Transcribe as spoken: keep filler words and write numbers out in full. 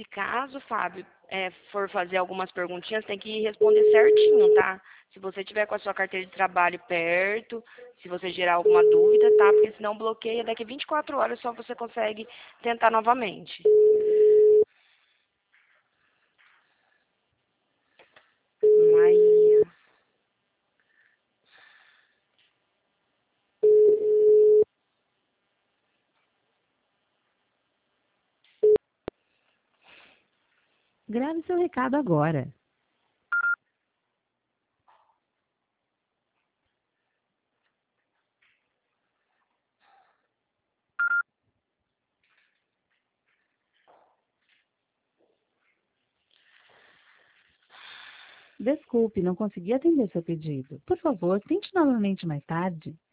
caso, Fábio, é, for fazer algumas perguntinhas, tem que responder certinho, tá? Se você tiver com a sua carteira de trabalho perto, se você gerar alguma dúvida, tá? Porque senão bloqueia, daqui vinte e quatro horas só você consegue tentar novamente. Aí, Grave seu recado agora. Desculpe, não consegui atender seu pedido. Por favor, tente novamente mais tarde.